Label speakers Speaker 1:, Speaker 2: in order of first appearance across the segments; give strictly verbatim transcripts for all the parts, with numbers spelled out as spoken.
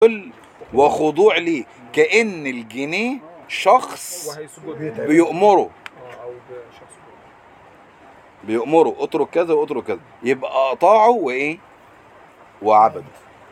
Speaker 1: وخضوع ليه، كأن الجنيه شخص بيأمره بيأمره اترك كذا واترك كذا، يبقى اطاعه وايه وعبد.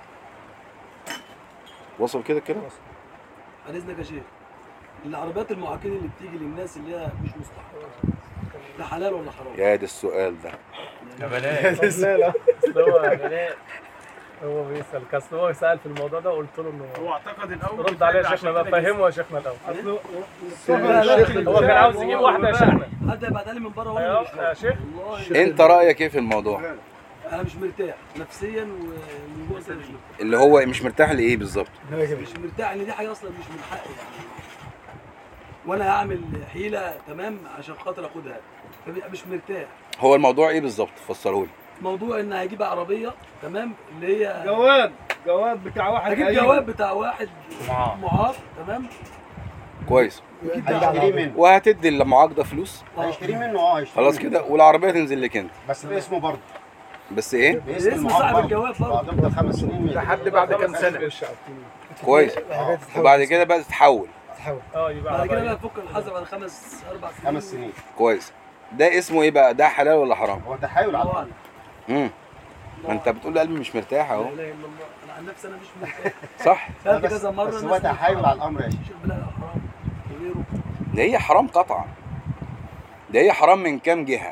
Speaker 1: وصل كده كده؟
Speaker 2: عن اذنك يا شيخ، العربيات المعاكين اللي بتيجي للناس اللي هي مش مستحقه ده حلال ولا حرام؟
Speaker 1: يا دي السؤال ده
Speaker 3: يا بلاش لا لا هو بلاش هو بيسأل، كاس هو سأل في الموضوع ده وقلت له انه
Speaker 4: هو اعتقد الاول
Speaker 3: رد عليه يا شيخنا بقى، فهمه يا شيخنا الاول.
Speaker 2: الشيخ
Speaker 3: هو كان عاوز يجيب واحده يا شيخنا.
Speaker 2: حد يبعتها لي من بره وانا مش
Speaker 3: يا شيخ
Speaker 1: انت رأيك ايه في الموضوع؟
Speaker 2: انا مش مرتاح نفسيا ومن جوه مش مرتاح.
Speaker 1: اللي هو مش مرتاح لايه بالظبط؟
Speaker 2: مش مرتاح ان دي حاجه اصلا مش من حقي يعني، وانا هعمل حيله تمام عشان خاطر اخدها، فبيبقى مش مرتاح.
Speaker 1: هو الموضوع ايه بالظبط؟ فسره لي.
Speaker 2: موضوع ان هجيب عربيه تمام اللي هي
Speaker 4: جواب جواب بتاع واحد
Speaker 2: هجيب جواب بتاع واحد معاق تمام
Speaker 1: كويس،
Speaker 5: هيشتري منه
Speaker 1: وهتدي المعاق ده فلوس
Speaker 5: هيشتري منه اه هيشتري
Speaker 1: خلاص كده، والعربيه تنزل لك انت
Speaker 5: بس باسمه برضه،
Speaker 1: بس ايه؟
Speaker 2: باسم صاحب الجواب برضه
Speaker 5: هتفضل خمس سنين
Speaker 4: لحد بعد كام سنه.
Speaker 1: كويس، وبعد كده بقى تتحول.
Speaker 3: اه يبقى
Speaker 2: بعد كده بقى تفك الحظر بعد خمس اربع سنين
Speaker 5: خمس سنين
Speaker 1: كويس. ده اسمه ايه بقى؟ ده حلال ولا حرام؟
Speaker 5: هو تحايل على
Speaker 2: الله
Speaker 5: الأرض.
Speaker 2: اعلم.
Speaker 1: امم ما انت بتقول لي قلبي مش مرتاح
Speaker 2: لا
Speaker 1: اهو.
Speaker 2: اله الا الله، انا عن نفسي انا مش مرتاح.
Speaker 1: صح؟
Speaker 2: سالت
Speaker 5: بس-
Speaker 2: كذا مره
Speaker 5: بس هو
Speaker 2: الناس
Speaker 5: تحايل
Speaker 2: حرام.
Speaker 5: على الامر يا شيخ.
Speaker 2: شيخ بلا حرام وغيره.
Speaker 1: ده هي حرام قطعا، ده هي حرام من كام جهه؟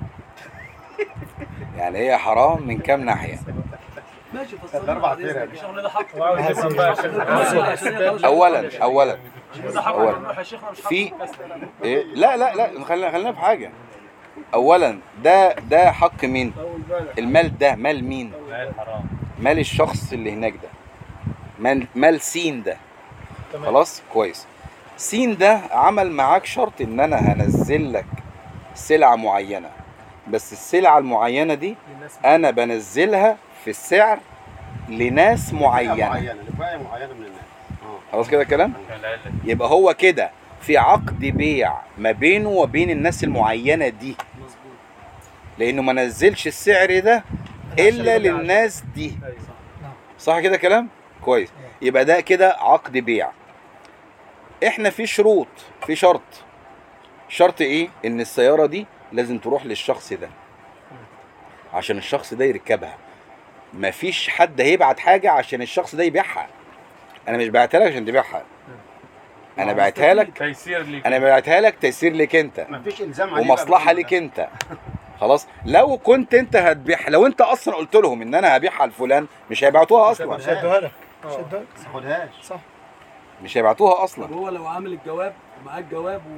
Speaker 1: يعني هي حرام من كام ناحيه؟
Speaker 2: ماشي
Speaker 5: ده
Speaker 2: فصلنا
Speaker 5: اربع
Speaker 2: بعد
Speaker 5: فرق.
Speaker 2: إذنك.
Speaker 4: الشغل ده حق
Speaker 3: وعاوز يفهم بقى يا شيخنا.
Speaker 2: عشان هي خلاص-
Speaker 1: اولا اولا
Speaker 4: ده حق
Speaker 1: أولا.
Speaker 4: نروح يا شيخنا مش حق
Speaker 1: في إيه؟ لا لا لا خلينا خلينا في حاجه. اولا ده ده حق مين؟ المال ده مال مين؟
Speaker 3: حرام.
Speaker 1: مال الشخص اللي هناك ده، مال مال سين ده.
Speaker 3: تمام.
Speaker 1: خلاص كويس. سين ده عمل معاك شرط ان انا هنزل لك سلعه معينه، بس السلعه المعينه دي انا بنزلها في السعر لناس
Speaker 5: فئة
Speaker 1: معينه.
Speaker 5: معينه لفئه معينه من الناس. اه
Speaker 1: خلاص كده الكلام؟ يبقى هو كده في عقد بيع ما بينه وبين الناس المعينه دي،
Speaker 2: مظبوط.
Speaker 1: لانه ما نزلش السعر ده الا للناس دي. صح كده كلام؟ كويس. يبقى ده كده عقد بيع. احنا في شروط، في شرط. شرط ايه؟ ان السياره دي لازم تروح للشخص ده عشان الشخص ده يركبها. مفيش حد هيبعت حاجه عشان الشخص ده يبيعها. انا مش بعتها لك عشان تبيعها، انا بعتها لك
Speaker 3: تيسير ليك.
Speaker 1: انا بعتها لك تيسير لك انت
Speaker 5: مفيش الزام عليه
Speaker 1: ومصلحه
Speaker 5: بقى
Speaker 1: ليك انت. خلاص. لو كنت انت هتبيعها، لو انت اصلا قلت لهم ان انا هبيعها لفلان، مش هيبعتوها اصلا،
Speaker 5: مش هيدوها لك
Speaker 3: اه.
Speaker 5: ما تاخدهاش.
Speaker 1: مش هيبعتوها
Speaker 2: طب
Speaker 1: اصلا.
Speaker 2: هو لو عامل الجواب ومعاه الجواب